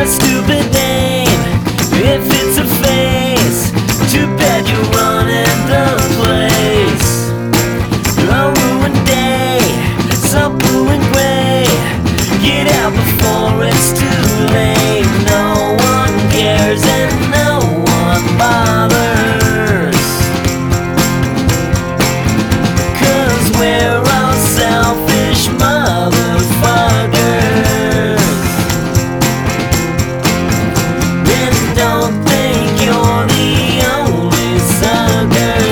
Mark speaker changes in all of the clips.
Speaker 1: a stupid name, if it's a face, too bad you're running the place. A ruined day, so blue and gray, get out before it's too late. No one cares and no one bothers, 'cause we're all selfish motherfuckers. And don't think you're the only sucker,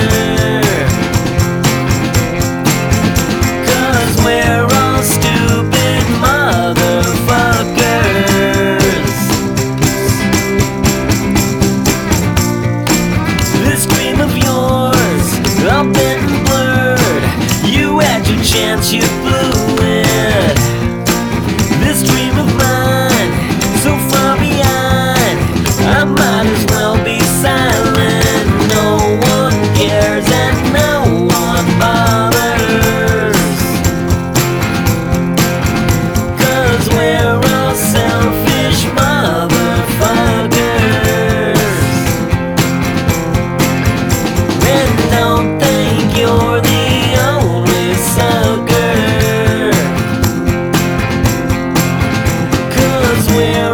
Speaker 1: 'cause we're all stupid motherfuckers. This dream of yours, all bent and blurred, you had your chance, you blew it. This dream of mine, so far behind, I might as well be silent. No one cares and no one bothers, 'cause we're all selfish motherfuckers. And don't think you're the only sucker, 'cause we're